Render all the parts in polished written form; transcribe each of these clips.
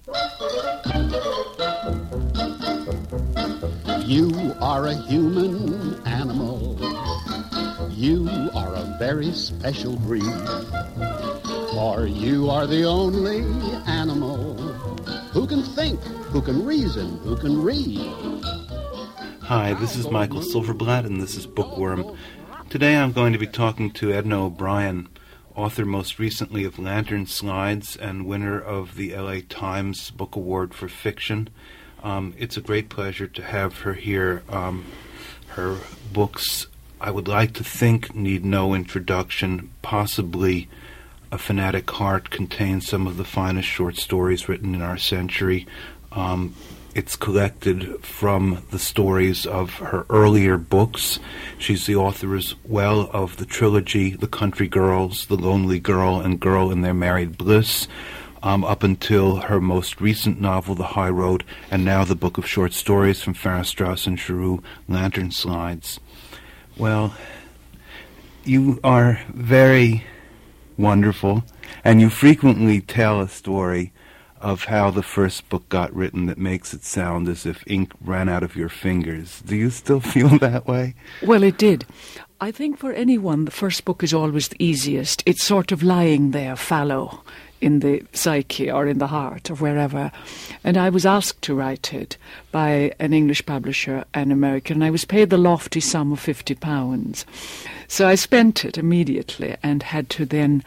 You are a human animal. You are a very special breed. For you are the only animal who can think, who can reason, who can read. Hi, this is Michael Silverblatt, and this is Bookworm. Today I'm going to be talking to Edna O'Brien, author most recently of Lantern Slides and winner of the LA Times Book Award for Fiction. It's a great pleasure to have her here. Her books, I would like to think, need no introduction. Possibly A Fanatic Heart contains some of the finest short stories written in our century. It's collected from the stories of her earlier books. She's the author as well of the trilogy The Country Girls, The Lonely Girl, and Girl in Their Married Bliss, up until her most recent novel, The High Road, and now the book of short stories from Farrar, Straus and Giroux, Lantern Slides. Well, you are very wonderful, and you frequently tell a story of how the first book got written that makes it sound as if ink ran out of your fingers. Do you still feel that way? Well, it did. I think for anyone, the first book is always the easiest. It's sort of lying there fallow in the psyche or in the heart or wherever. And I was asked to write it by an English publisher, an American, and I was paid the lofty sum of £50. So I spent it immediately and had to then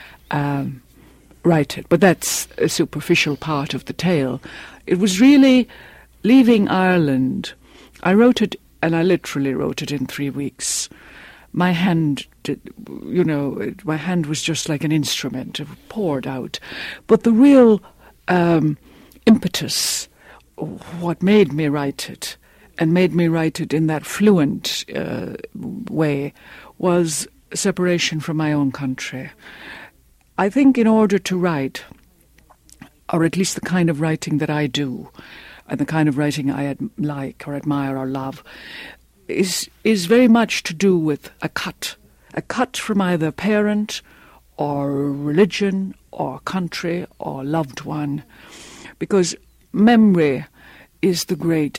write it. But that's a superficial part of the tale. It was really leaving Ireland. I wrote it, and I literally wrote it in 3 weeks. My hand, my hand was just like an instrument. It poured out. But the real impetus, what made me write it, and made me write it in that fluent way, was separation from my own country. I think in order to write, or at least the kind of writing that I do, and the kind of writing I like or admire or love, is very much to do with a cut from either parent or religion or country or loved one, because memory is the great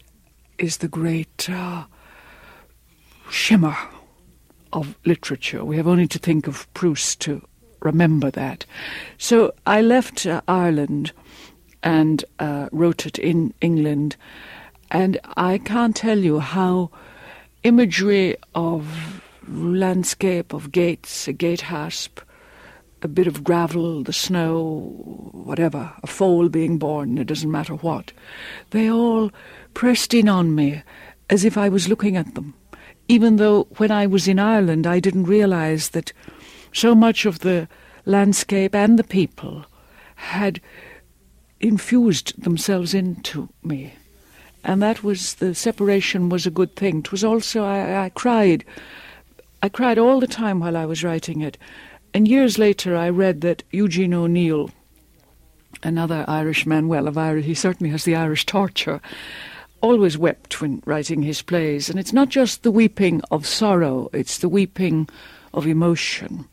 shimmer of literature. We have only to think of Proust to remember that. So I left Ireland and wrote it in England, and I can't tell you how imagery of landscape, of gates, a gatehasp, a bit of gravel, the snow, whatever, a foal being born, it doesn't matter what, they all pressed in on me as if I was looking at them, even though when I was in Ireland I didn't realise that so much of the landscape and the people had infused themselves into me. And that was, the separation was a good thing. It was also, I cried. I cried all the time while I was writing it. And years later I read that Eugene O'Neill, another Irishman, he certainly has the Irish torture, always wept when writing his plays. And it's not just the weeping of sorrow, it's the weeping of emotion.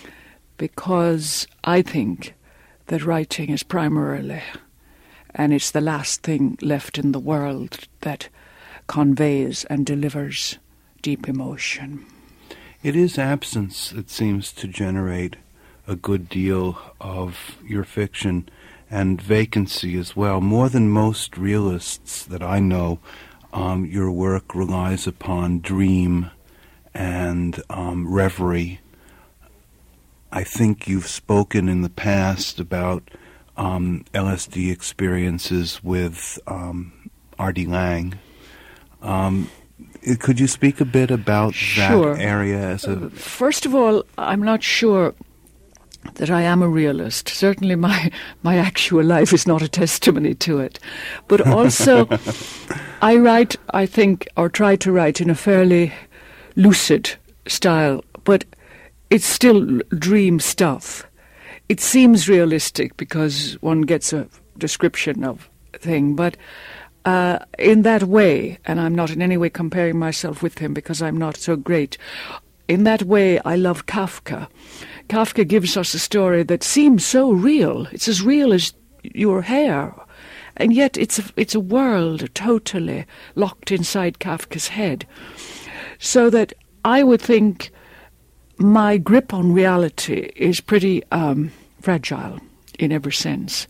Because I think that writing is primarily, and it's the last thing left in the world that conveys and delivers deep emotion. It is absence that seems to generate a good deal of your fiction, and vacancy as well. More than most realists that I know, your work relies upon dream and reverie. I think you've spoken in the past about LSD experiences with Artie Lang. Could you speak a bit about Sure. that area? First of all, I'm not sure that I am a realist. Certainly my actual life is not a testimony to it. But also, I write, I think, or try to write in a fairly lucid style, but it's still dream stuff. It seems realistic because one gets a description of a thing, but in that way, and I'm not in any way comparing myself with him because I'm not so great, in that way I love Kafka. Kafka gives us a story that seems so real. It's as real as your hair. And yet it's a world totally locked inside Kafka's head. So that I would think my grip on reality is pretty fragile in every sense.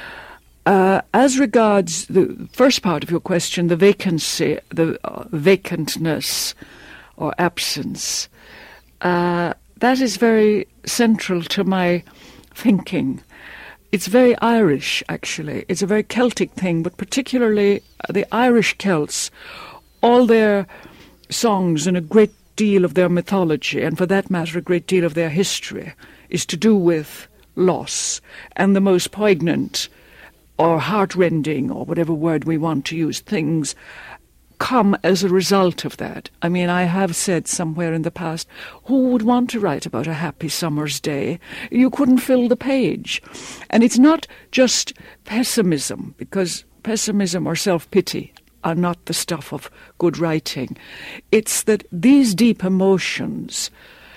As regards the first part of your question, the vacancy, the vacantness or absence, that is very central to my thinking. It's very Irish, actually. It's a very Celtic thing, but particularly the Irish Celts, all their songs and a great deal of their mythology, and for that matter a great deal of their history, is to do with loss. And the most poignant or heartrending, or whatever word we want to use, things come as a result of that. I mean, I have said somewhere in the past, who would want to write about a happy summer's day? You couldn't fill the page. And it's not just pessimism, because pessimism or self-pity are not the stuff of good writing. It's that these deep emotions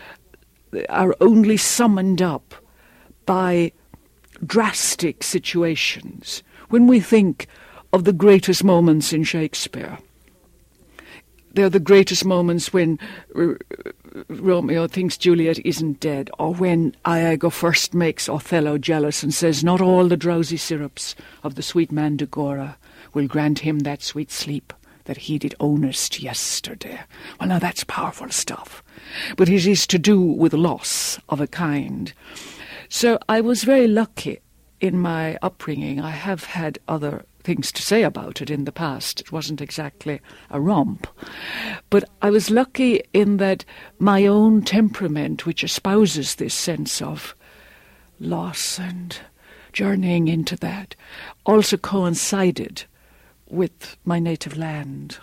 are only summoned up by drastic situations. When we think of the greatest moments in Shakespeare, they're the greatest moments when Romeo thinks Juliet isn't dead, or when Iago first makes Othello jealous and says, not all the drowsy syrups of the sweet Mandragora will grant him that sweet sleep that he did ownest yesterday. Well, now that's powerful stuff. But it is to do with loss of a kind. So I was very lucky in my upbringing. I have had other things to say about it in the past. It wasn't exactly a romp. But I was lucky in that my own temperament, which espouses this sense of loss and journeying into that, also coincided with my native land.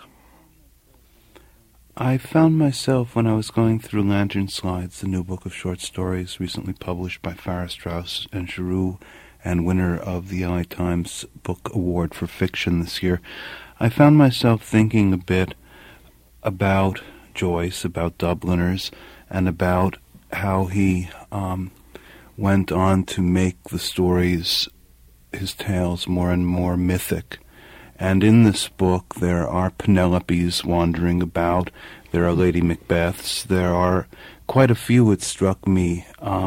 I found myself, when I was going through Lantern Slides, the new book of short stories recently published by Farrar, Straus and Giroux, and winner of the LA Times Book Award for Fiction this year, I found myself thinking a bit about Joyce, about Dubliners, and about how he went on to make the stories, his tales, more and more mythic. And in this book there are Penelopes wandering about, there are Lady Macbeths, there are quite a few, it struck me,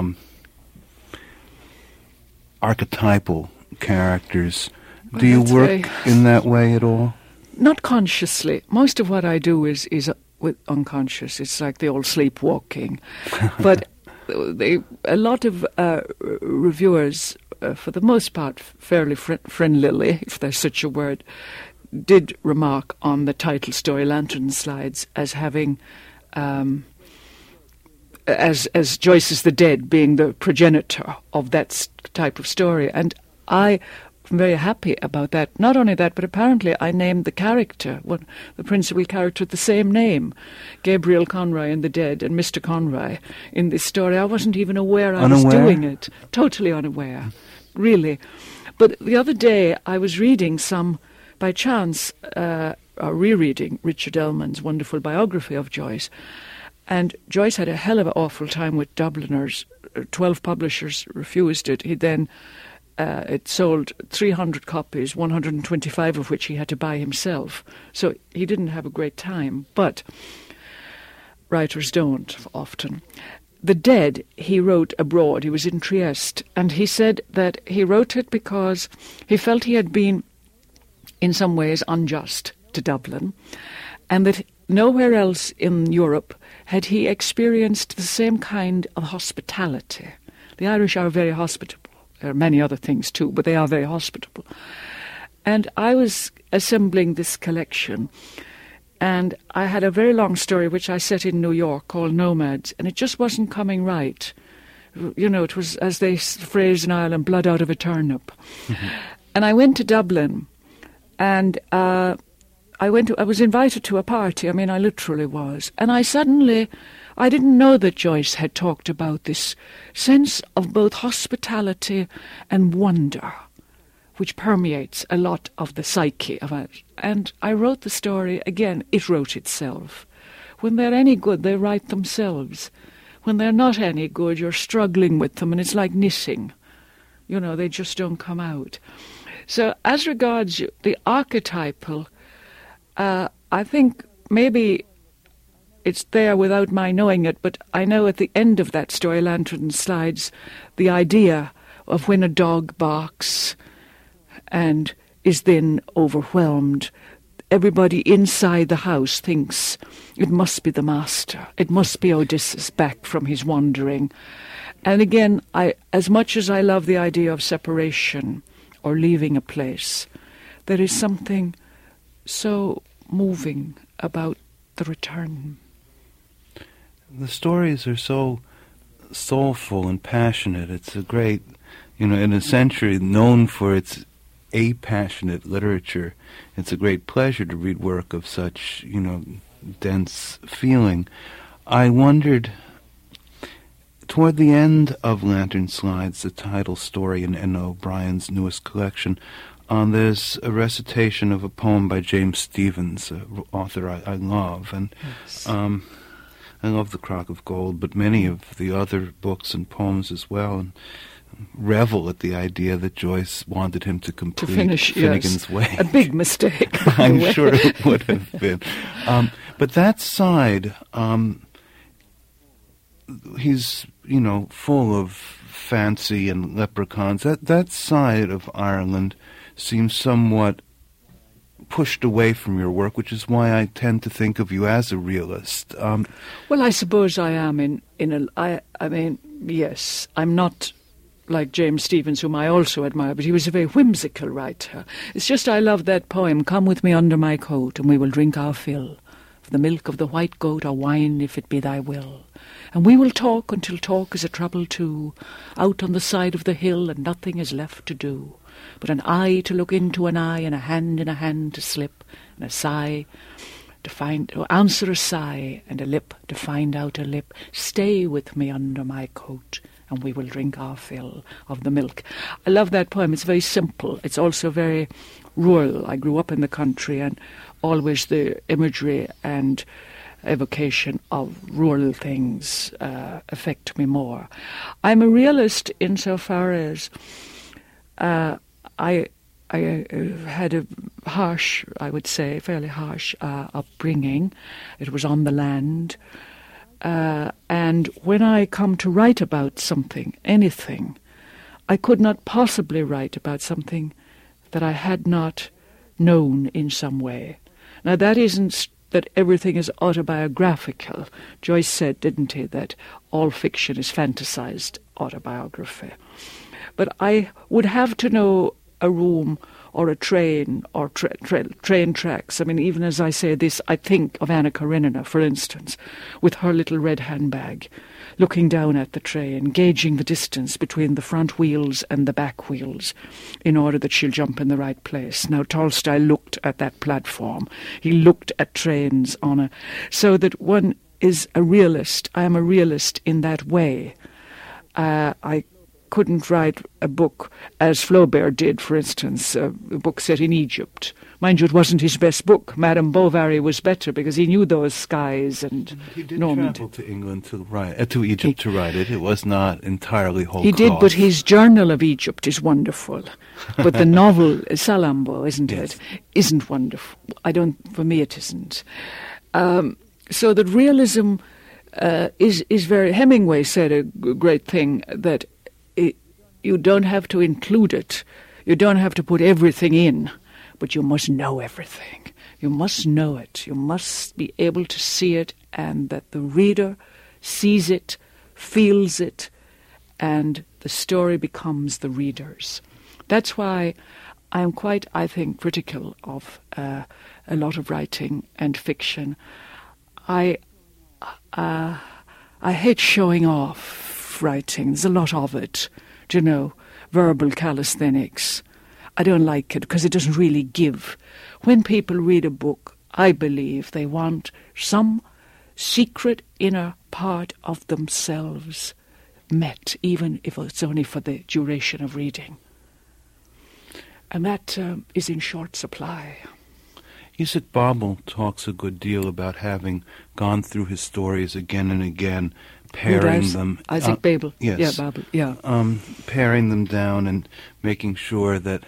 archetypal characters. Well, do you work in that way at all? Not consciously. Most of what I do is with unconscious. It's like the old sleepwalking. But a lot of reviewers, for the most part fairly friendlily, if there's such a word, did remark on the title story Lantern Slides as having, as Joyce's The Dead being the progenitor of that type of story. And I am very happy about that. Not only that, but apparently I named the character, the principal character, the same name, Gabriel Conroy in The Dead and Mr. Conroy in this story. I wasn't even aware I was doing it. Totally unaware, really. But the other day I was reading by chance, rereading Richard Ellman's wonderful biography of Joyce. And Joyce had a hell of an awful time with Dubliners. 12 publishers refused it. He then, it sold 300 copies, 125 of which he had to buy himself. So he didn't have a great time, but writers don't often. The Dead he wrote abroad. He was in Trieste, and he said that he wrote it because he felt he had been in some ways unjust to Dublin, and that nowhere else in Europe had he experienced the same kind of hospitality. The Irish are very hospitable. There are many other things too, but they are very hospitable. And I was assembling this collection, and I had a very long story which I set in New York called Nomads, and it just wasn't coming right. You know, it was, as they phrase in Ireland, blood out of a turnip. Mm-hmm. And I went to Dublin, and I was invited to a party. I mean, I literally was. And I didn't know that Joyce had talked about this sense of both hospitality and wonder, which permeates a lot of the psyche of it. And I wrote the story, again, it wrote itself. When they're any good, they write themselves. When they're not any good, you're struggling with them, and it's like knitting. You know, they just don't come out. So as regards the archetypal, I think maybe it's there without my knowing it, but I know at the end of that story, Lantern Slides, the idea of when a dog barks and is then overwhelmed, everybody inside the house thinks it must be the master. It must be Odysseus back from his wandering. And again, as much as I love the idea of separation or leaving a place, there is something so moving about the return. The stories are so soulful and passionate. It's a great, in a century known for its apassionate literature, it's a great pleasure to read work of such, dense feeling. I wondered, toward the end of Lantern Slides, the title story in N. O'Brien's newest collection, there's a recitation of a poem by James Stephens, an author I love, and yes. I love The Crock of Gold, but many of the other books and poems as well, and revel at the idea that Joyce wanted him to complete Finnegan's Wake. A big mistake. I'm sure it would have been. But that side, he's, full of fancy and leprechauns. That side of Ireland seems somewhat pushed away from your work, which is why I tend to think of you as a realist. Well, I suppose I am yes, I'm not like James Stephens, whom I also admire, but he was a very whimsical writer. It's just I love that poem, "Come with me under my coat, and we will drink our fill of the milk of the white goat, or wine, if it be thy will. And we will talk until talk is a trouble too, out on the side of the hill, and nothing is left to do, but an eye to look into an eye, and a hand in a hand to slip, and a sigh to answer a sigh, and a lip to find out a lip. Stay with me under my coat, and we will drink our fill of the milk." I love that poem. It's very simple. It's also very rural. I grew up in the country, and always the imagery and evocation of rural things affect me more. I'm a realist insofar as I had a harsh, I would say, fairly harsh upbringing. It was on the land. And when I come to write about something, anything, I could not possibly write about something that I had not known in some way. Now, that isn't that everything is autobiographical. Joyce said, didn't he, that all fiction is fantasized autobiography. But I would have to know a room or a train or train tracks. I mean, even as I say this, I think of Anna Karenina, for instance, with her little red handbag, looking down at the train, gauging the distance between the front wheels and the back wheels in order that she'll jump in the right place. Now, Tolstoy looked at that platform. He looked at trains so that one is a realist. I am a realist in that way. I couldn't write a book as Flaubert did, for instance, a book set in Egypt. Mind you, it wasn't his best book. Madame Bovary was better because he knew those skies and he did Normandy. Travel to England to write, to Egypt to write it. It was not entirely whole He cloth. did, but his Journal of Egypt is wonderful. But the novel, Salammbô, isn't Yes. it? Isn't wonderful. For me it isn't. So that realism is very... Hemingway said a great thing, that you don't have to include it. You don't have to put everything in, but you must know everything. You must know it. You must be able to see it, and that the reader sees it, feels it, and the story becomes the reader's. That's why I'm quite, I think, critical of a lot of writing and fiction. I hate showing off writing. There's a lot of it. Verbal calisthenics. I don't like it because it doesn't really give. When people read a book, I believe they want some secret inner part of themselves met, even if it's only for the duration of reading. And that is in short supply. Isaac Babel talks a good deal about having gone through his stories again and again, paring them. Isaac Babel. Yes. Yeah, Babel. Yeah. Paring them down and making sure that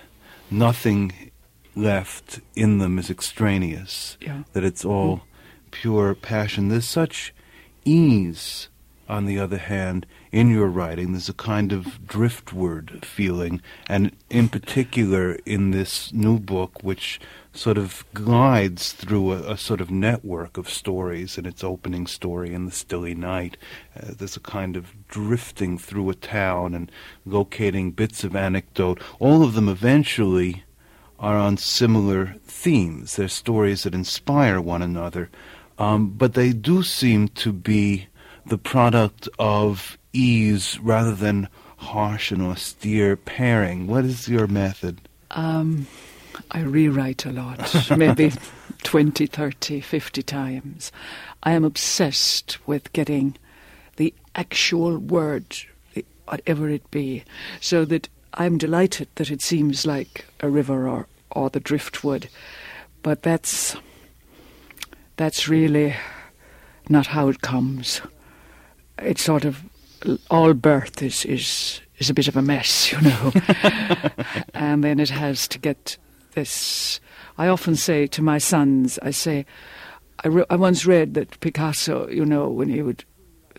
nothing left in them is extraneous, that it's all pure passion. There's such ease, on the other hand, in your writing. There's a kind of driftward feeling, and in particular in this new book, which sort of glides through a sort of network of stories in its opening story, In the Stilly Night. There's a kind of drifting through a town and locating bits of anecdote. All of them eventually are on similar themes. They're stories that inspire one another, but they do seem to be the product of ease rather than harsh and austere pairing. What is your method? I rewrite a lot, maybe 20, 30, 50 times. I am obsessed with getting the actual word, whatever it be, so that I'm delighted that it seems like a river or the driftwood, but that's really not how it comes. It's sort of, all birth is a bit of a mess, you know, and then it has to get this. I often say to my sons, I once read that Picasso, you know, when he would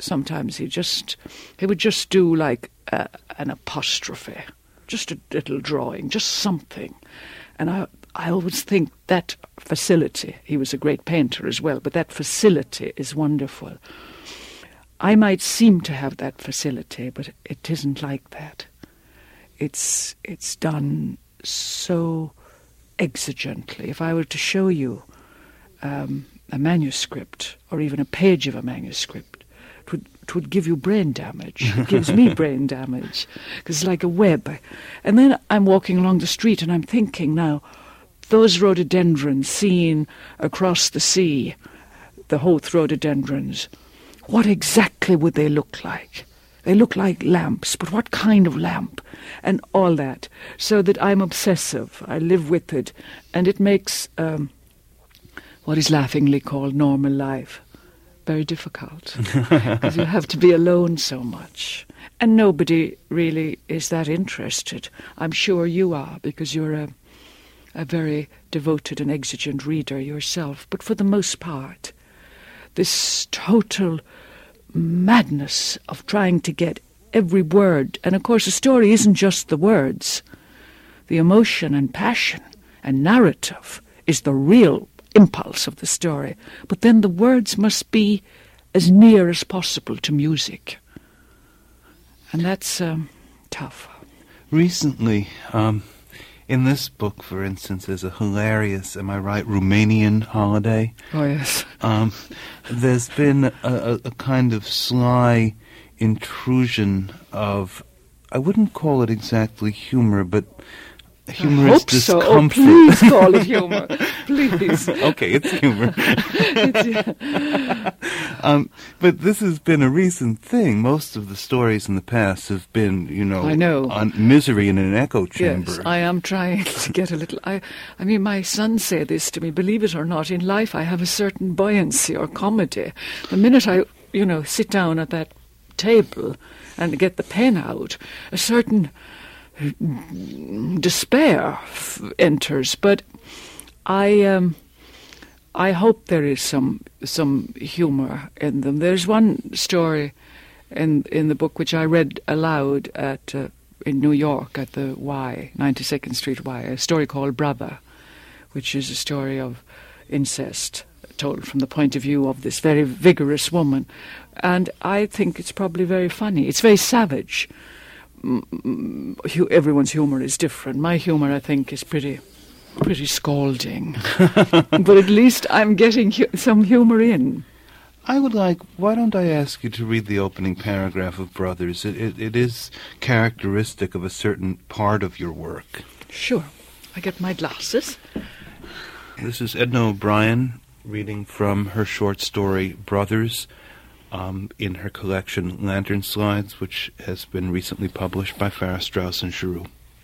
just do like an apostrophe, just a little drawing, just something. And I always think that facility, he was a great painter as well, but that facility is wonderful. I might seem to have that facility, but it isn't like that. It's done so exigently. If I were to show you a manuscript, or even a page of a manuscript, it would give you brain damage. It gives me brain damage, because it's like a web. And then I'm walking along the street and I'm thinking now, those rhododendrons seen across the sea, the Howth rhododendrons, what exactly would they look like? They look like lamps, but what kind of lamp? And all that. So that I'm obsessive. I live with it. And it makes what is laughingly called normal life very difficult. Because you have to be alone so much. And nobody really is that interested. I'm sure you are, because you're a very devoted and exigent reader yourself. But for the most part, this total madness of trying to get every word. And of course a story isn't just the words. The emotion and passion and narrative is the real impulse of the story. But then the words must be as near as possible to music. And that's tough. Recently, in this book, for instance, there's a hilarious, am I right, Romanian holiday. Oh, yes. There's been a kind of sly intrusion of, I wouldn't call it exactly humor, but humorous discomfort. So. Oh, please call it humor. Please. Okay, it's humor. But this has been a recent thing. Most of the stories in the past have been, you know, I know. On misery in an echo chamber. Yes, I am trying to get a little... I mean, my son said this to me, believe it or not, in life I have a certain buoyancy or comedy. The minute I, you know, sit down at that table and get the pen out, a certain despair enters. But I hope there is some humour in them. There's one story in the book which I read aloud at in New York at the Y, 92nd Street Y, a story called Brother, which is a story of incest told from the point of view of this very vigorous woman. And I think it's probably very funny. It's very savage. Everyone's humour is different. My humour, I think, is pretty scalding. But at least I'm getting some humour in. Why don't I ask you to read the opening paragraph of Brothers? It is characteristic of a certain part of your work. Sure. I get my glasses. This is Edna O'Brien reading from her short story, Brothers, in her collection Lantern Slides, which has been recently published by Farrar, Straus and Giroux.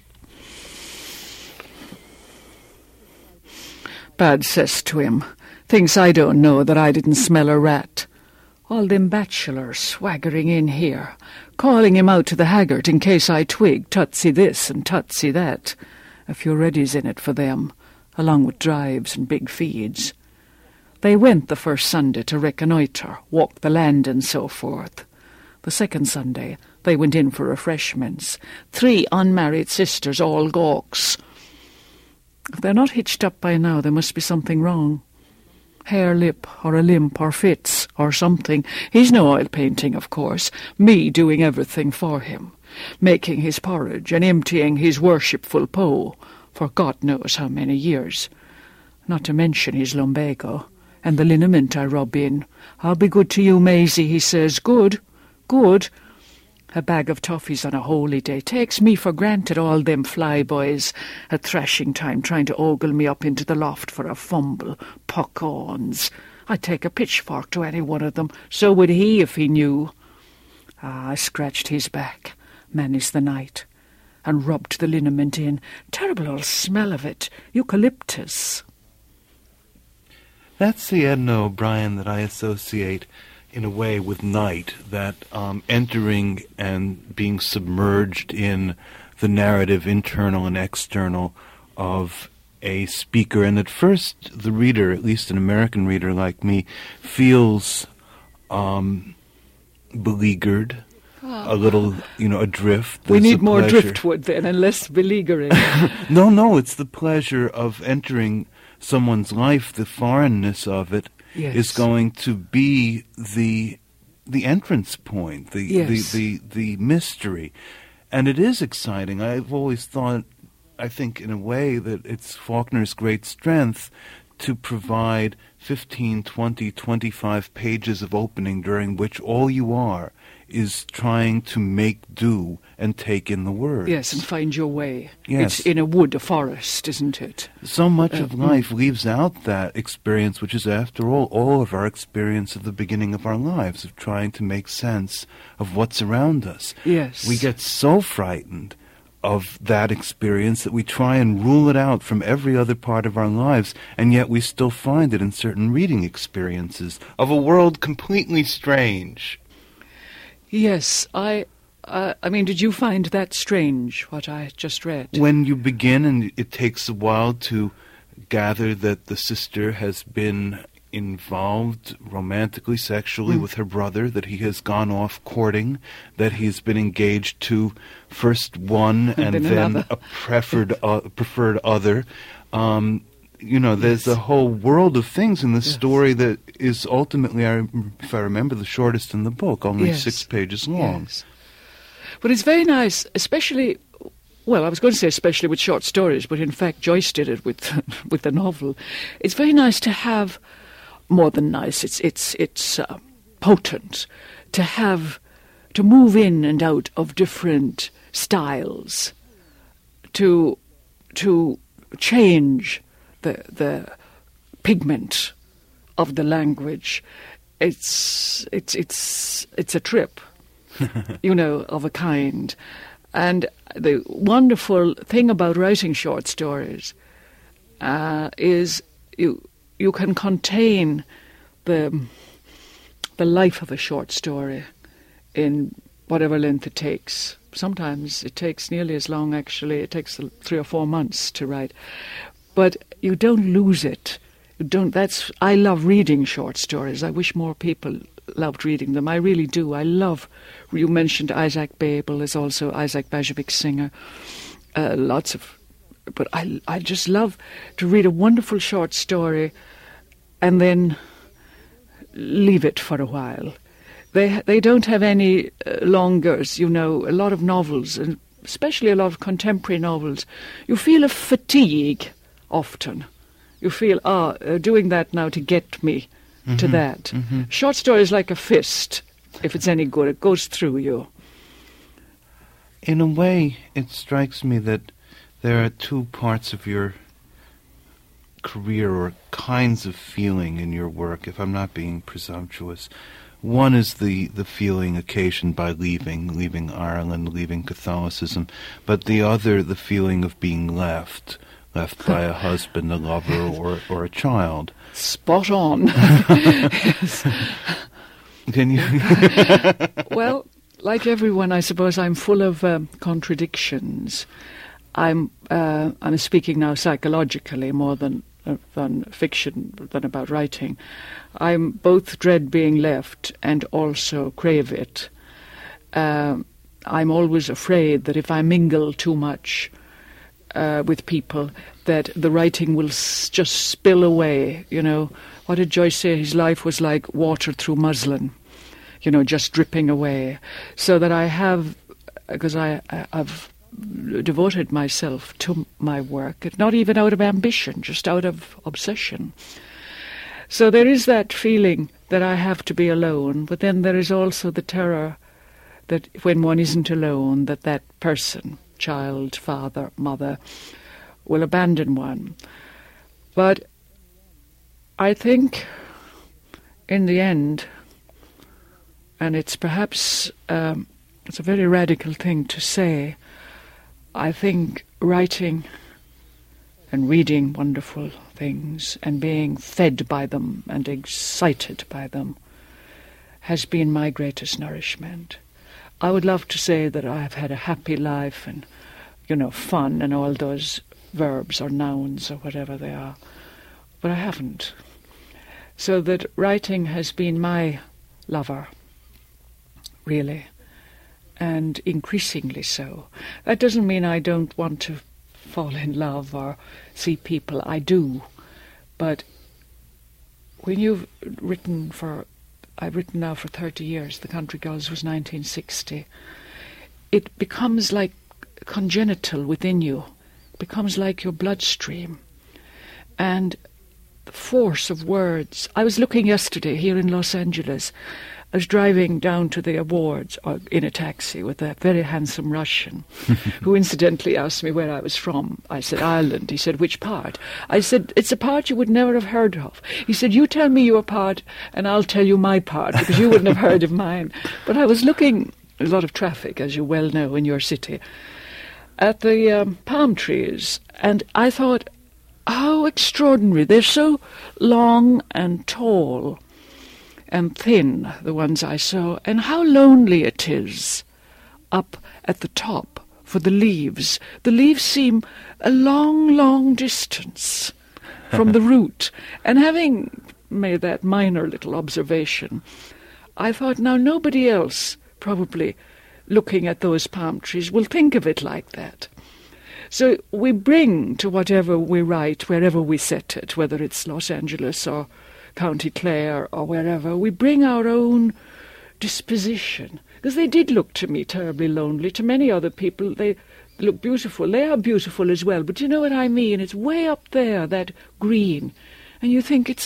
Bad says to him, thinks I don't know that I didn't smell a rat. All them bachelors swaggering in here, calling him out to the haggard in case I twig tutsy this and tutsy that. a few reddies in it for them, along with drives and big feeds. They went the first Sunday to reconnoitre, walk the land and so forth. The second Sunday they went in for refreshments. 3 unmarried sisters, all gawks. If they're not hitched up by now, there must be something wrong. Hair lip, or a limp, or fits, or something. He's no oil painting, of course. Me doing everything for him. Making his porridge and emptying his worshipful po for God knows how many years. Not to mention his lumbago and the liniment I rub in. I'll be good to you, Maisie, he says. Good, good. A bag of toffees on a holy day takes me for granted, all them flyboys at thrashing time trying to ogle me up into the loft for a fumble. Puck-ons. I'd take a pitchfork to any one of them. So would he if he knew. I scratched his back, many's the night, and rubbed the liniment in. Terrible old smell of it. Eucalyptus. That's the Edna O'Brien that I associate in a way with night, that entering and being submerged in the narrative, internal and external, of a speaker. And at first the reader, at least an American reader like me, feels beleaguered, a little, adrift. We need more pleasure. driftwood then, and less beleaguering. No, it's the pleasure of entering someone's life. The foreignness of it is going to be the entrance point, the mystery. And it is exciting. I've always thought, I think in a way, that it's Faulkner's great strength to provide 15, 20, 25 pages of opening during which all you are is trying to make do and take in the words. Yes, and find your way. Yes. It's in a wood, a forest, isn't it? So much of life leaves out that experience, which is, after all of our experience of the beginning of our lives, of trying to make sense of what's around us. Yes. We get so frightened of that experience that we try and rule it out from every other part of our lives, and yet we still find it in certain reading experiences of a world completely strange. Yes, I mean, did you find that strange, what I just read? When you begin, and it takes a while to gather that the sister has been involved romantically, sexually with her brother, that he has gone off courting, that he's been engaged to first one and then another. a preferred other. There's a whole world of things in this story that is ultimately, if I remember, the shortest in the book, only 6 pages long. Yes. But it's very nice, especially, well, I was going to say especially with short stories, but in fact Joyce did it with the novel. It's very nice to have, more than nice, it's potent to move in and out of different styles, to change the pigment of the language. It's a trip, of a kind. And the wonderful thing about writing short stories is you can contain the life of a short story in whatever length it takes. Sometimes it takes nearly as long, actually. It takes 3 or 4 months to write. But you don't lose it. I love reading short stories. I wish more people loved reading them. I really do. You mentioned Isaac Babel. There's also Isaac Bashevis Singer. But I just love to read a wonderful short story and then leave it for a while. They don't have any longers, a lot of novels, and especially a lot of contemporary novels. You feel a fatigue often. You feel, doing that now to get me to that. Mm-hmm. Short story is like a fist. If it's any good, it goes through you. In a way, it strikes me that there are 2 parts of your career, or kinds of feeling in your work, if I'm not being presumptuous. One is the feeling occasioned by leaving Ireland, leaving Catholicism, but the other, the feeling of being left by a husband, a lover, or a child. Spot on. Yes. Can you? Well, like everyone, I suppose I'm full of contradictions. I'm speaking now psychologically more than fiction, than about writing. I'm both dread being left and also crave it. I'm always afraid that if I mingle too much with people, that the writing will just spill away. You know, what did Joyce say? His life was like water through muslin, you know, just dripping away. So that I have, because I've devoted myself to my work, not even out of ambition, just out of obsession. So there is that feeling that I have to be alone, but then there is also the terror that when one isn't alone, that person, child, father, mother, will abandon one. But I think in the end, and it's perhaps it's a very radical thing to say, I think writing and reading wonderful things and being fed by them and excited by them has been my greatest nourishment. I would love to say that I have had a happy life and, you know, fun and all those verbs or nouns or whatever they are, but I haven't. So that writing has been my lover, really, and increasingly so. That doesn't mean I don't want to fall in love or see people. I do. But when you've written I've written now for 30 years, The Country Girls was 1960, it becomes like congenital within you. It becomes like your bloodstream. And the force of words. I was looking yesterday here in Los Angeles. I was driving down to the awards in a taxi with a very handsome Russian who incidentally asked me where I was from. I said, Ireland. He said, which part? I said, it's a part you would never have heard of. He said, you tell me your part and I'll tell you my part because you wouldn't have heard of mine. But I was looking, a lot of traffic, as you well know, in your city, at the palm trees. And I thought, how extraordinary. They're so long and tall and thin, the ones I saw, and how lonely it is up at the top for the leaves. The leaves seem a long, long distance from the root. And having made that minor little observation, I thought, now nobody else probably looking at those palm trees will think of it like that. So we bring to whatever we write, wherever we set it, whether it's Los Angeles or County Clare or wherever, we bring our own disposition. Because they did look to me terribly lonely. To many other people, they look beautiful. They are beautiful as well. But you know what I mean? It's way up there, that green. And you think it's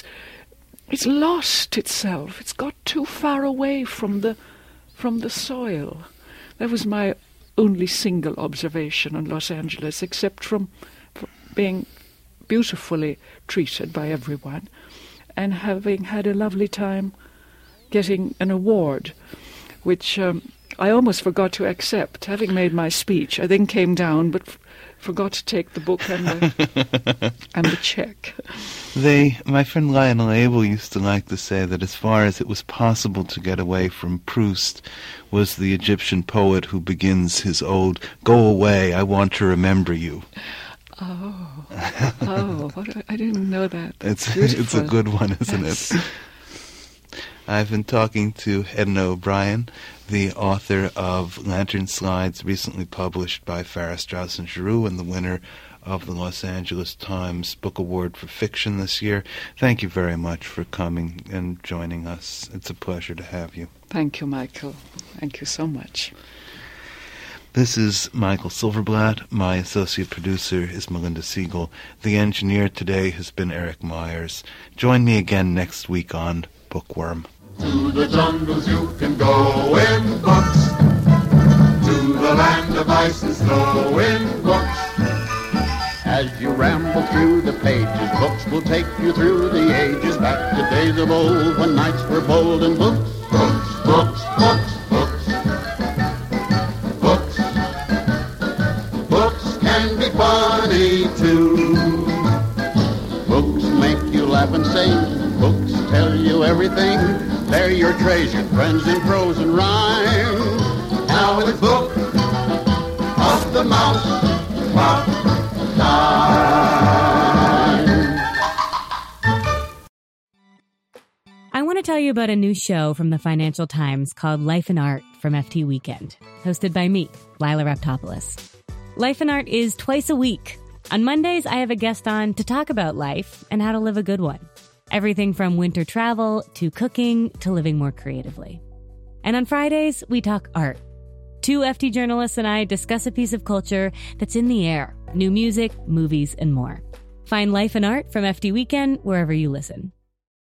lost itself. It's got too far away from the soil. That was my only single observation on Los Angeles, except from being beautifully treated by everyone and having had a lovely time getting an award, which I almost forgot to accept. Having made my speech, I then came down, but forgot to take the book and the check. My friend Lionel Abel used to like to say that as far as it was possible to get away from Proust was the Egyptian poet who begins his ode, "Go away, I want to remember you." I didn't know that. It's a good one, isn't Yes. it? I've been talking to Edna O'Brien, the author of Lantern Slides, recently published by Farrar, Straus and Giroux, and the winner of the Los Angeles Times Book Award for Fiction this year. Thank you very much for coming and joining us. It's a pleasure to have you. Thank you, Michael. Thank you so much. This is Michael Silverblatt. My associate producer is Melinda Siegel. The engineer today has been Eric Myers. Join me again next week on Bookworm. To the jungles you can go in books, to the land of ice and snow in books. As you ramble through the pages, books will take you through the ages, back to days of old when nights were bold, and books, books, books, books, books. Books, books can be funny too. Books make you laugh and sing, books tell you everything. They're your treasured friends in prose and rhyme. Now in the book of the mouse, what time. I want to tell you about a new show from the Financial Times called Life and Art from FT Weekend, hosted by me, Lila Raptopoulos. Life and Art is twice a week. On Mondays, I have a guest on to talk about life and how to live a good one. Everything from winter travel to cooking to living more creatively. And on Fridays, we talk art. 2 FT journalists and I discuss a piece of culture that's in the air, new music, movies, and more. Find Life and Art from FT Weekend wherever you listen.